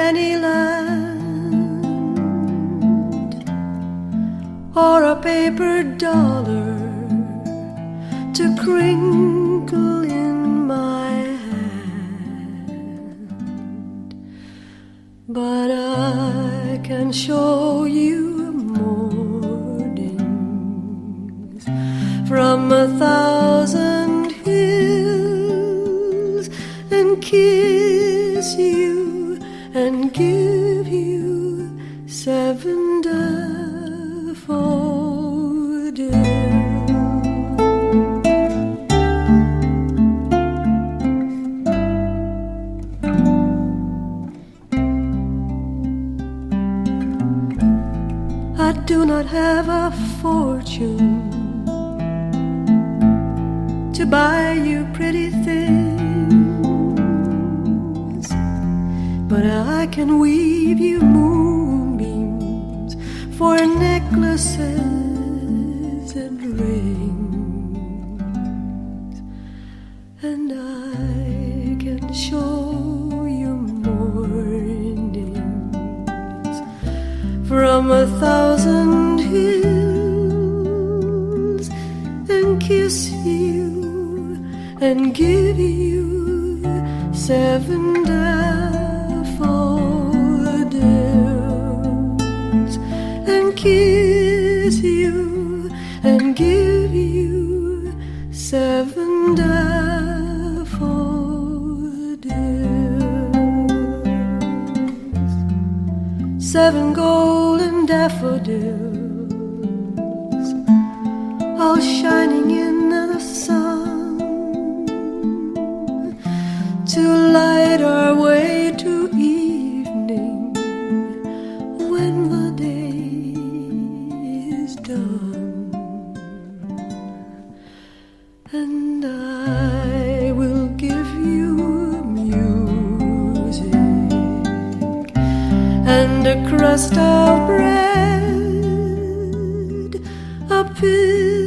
any land, or a paper dollar to crinkle in my hand. But I can show you mornings from 1,000 hills, and kiss you and give you 7 daffodils. I do not have a fortune to buy you pretty things, but I can weave you moonbeams for necklaces and rings, and I can show you mornings from 1,000 hills, and kiss you and give you 7 daffodils, and kiss you and give you 7 daffodils, 7 golden daffodils, all shining in the sun, to light our way to evening when the day is done. And I will give you music and a crust of bread, a pill